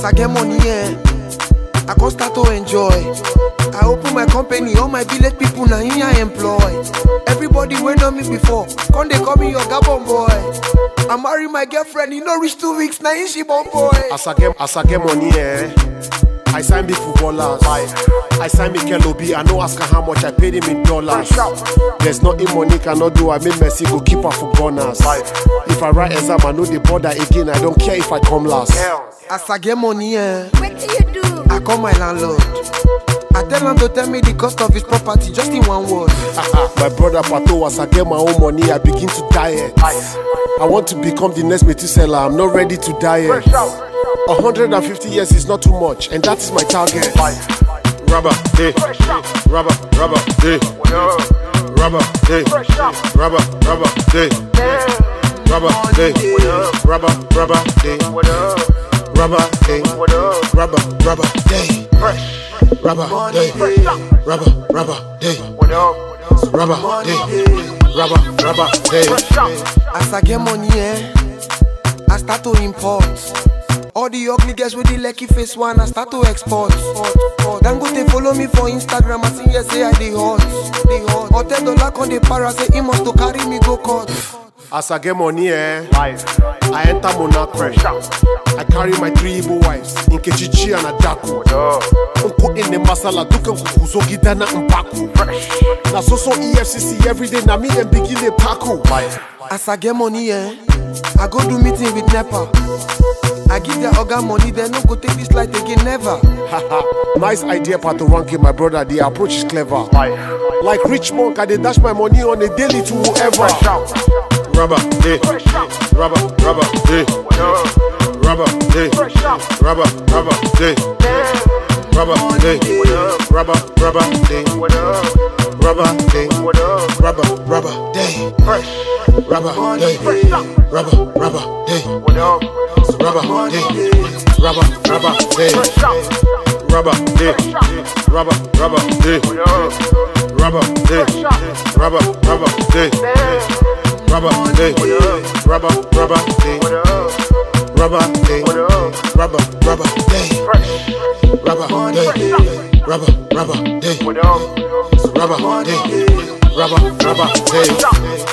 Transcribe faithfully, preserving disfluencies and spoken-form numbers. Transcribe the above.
As I get money, yeah, I can start to enjoy. I open my company, all my village people now here I employ. Everybody went on me before, come they call me your Gabon boy. I marry my girlfriend, you know reach two weeks, now in she born boy. As I get, as I get money, eh, I sign big footballers. I sign Mikel Obi, I know ask her how much I paid him in dollars. There's nothing money cannot do, I made Messi go keep her for bonus. If I write exam, I know the border again, I don't care if I come last. As I get money, eh, What do you do? I call my landlord. I tell him to tell me the cost of his property just in one word. My brother Pato, as I get my own money, I begin to diet. I want to become the next Methuselah, I'm not ready to diet. one hundred fifty years is not too much, and that is my target. Rubber, hey, rubber, rubber, hey, rubber, hey, rubber, rubber, hey, rubber, hey, rubber, rubber, hey, rubber, hey, rubber, rubber, hey, rubber, hey, rubber, rubber, hey, rubber, hey, rubber, rubber, hey. As I get money, eh, I start to import. All the ugly girls with the lucky face one, I start to export. Then go they follow me for Instagram, I sing yes, say I dey hot, dey hot. Or ten dollar on the para, say he must to carry me go court. As I get money, eh, I enter Monaco. I carry my three Igbo wives, Nkechichi and Adako. Unko in the masala, duka kukuzogi dana mpaku. Na so so E F C C every day, na me and begin the paku. As I get money, eh, I go do meeting with NEPA. I give their organ money, they no go take this light again, never. Nice idea, Pato Ranking, my brother. The approach is clever. Like rich monk, I dey dash my money on a daily to whoever. Rubber, hey, rubber, rubber, hey, rubber, hey, rubber, rubber, hey, rubber, hey, rubber, rubber, hey, rubber, hey, rubber, rubber, hey, rubber, hey, rubber, rubber, hey, rubber, hey, rubber, rubber, hey, rubber, hey, rubber, rubber, hey, rubber, hey, rubber, rubber, hey. Rubber, hey, rubber, rubber, hey, rubber, hey, rubber, rubber, hey, rubber, hey, rubber, rubber, hey, rubber, hey, rubber, rubber, hey.